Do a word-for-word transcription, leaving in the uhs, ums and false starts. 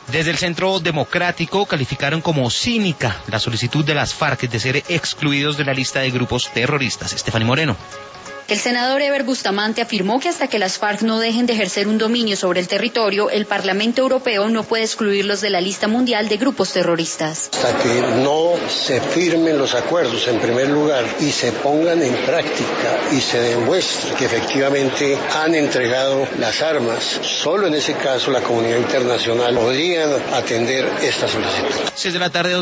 Desde el Centro Democrático calificaron como cínica la solicitud de las FARC de ser excluidos de la lista de grupos terroristas. Estefanía Moreno. El senador Ever Bustamante afirmó que hasta que las FARC no dejen de ejercer un dominio sobre el territorio, el Parlamento Europeo no puede excluirlos de la lista mundial de grupos terroristas. Hasta que no se firmen los acuerdos en primer lugar y se pongan en práctica y se demuestre que efectivamente han entregado las armas, solo en ese caso la comunidad internacional podría atender esta solicitud. seis de la tarde.